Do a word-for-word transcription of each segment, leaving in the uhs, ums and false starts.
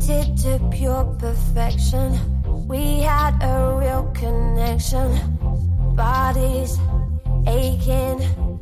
painted to pure perfection. We had a real connection. Bodies aching,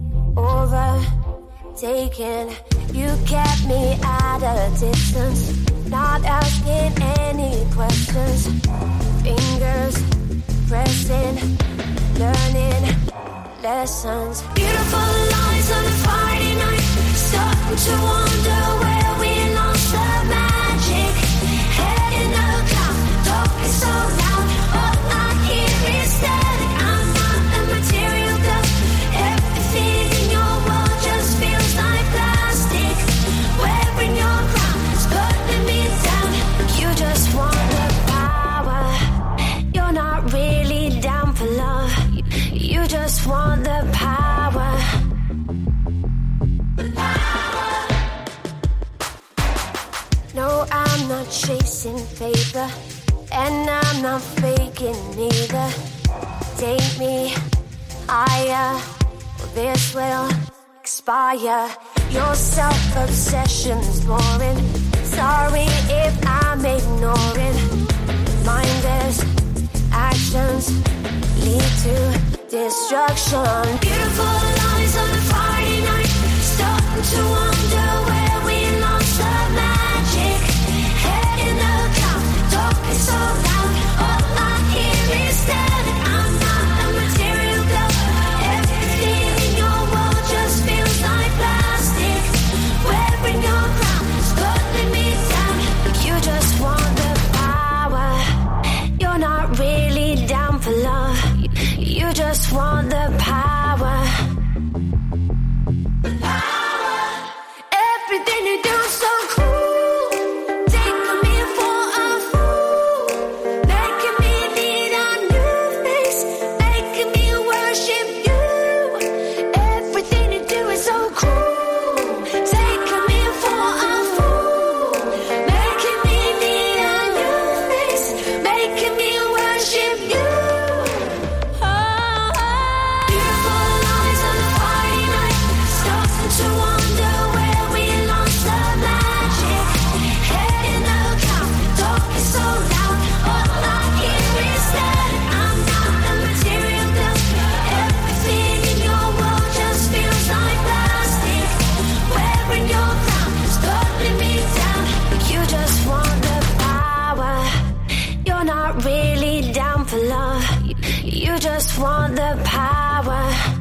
overtaken. You kept me at a distance, not asking any questions. Fingers pressing, learning lessons. Beautiful lines on a Friday night. Starting to wonder where we lost the magic. Head in the clouds, talking so loud. All I hear is static. I'm not a material dust. Everything in your world just feels like plastic. Wearing your crown is putting me down. You just want the power. You're not really down for love. You just want the power. The power. No, I'm not chasing favor, and I'm not faking either. Take me higher, or this will expire. Your self-obsession's boring. Sorry if I'm ignoring. Mindless actions lead to destruction. Beautiful lies on a Friday night. Starting to wonder where we lost the magic. Head in the clouds, talking so loud. All I hear is static. I'm not a material girl. Everything in your world just feels like plastic. Wearing your crown is putting me down. You just want the power. You're not really down for love. You just want the power. The power. Everything you do is so cruel. Taking me for a fool. Making me need a new face. Making me worship you. Everything you do is so cruel. Taking me for a fool. Making me need a new face. Making me worship you. To wonder where we lost the magic. Head in the clouds, talking so loud. All I hear is static. I'm not a material dust. Everything in your world just feels like plastic. Wearing your crown is putting me down. You just want the power. You're not really down for love. You just want the power.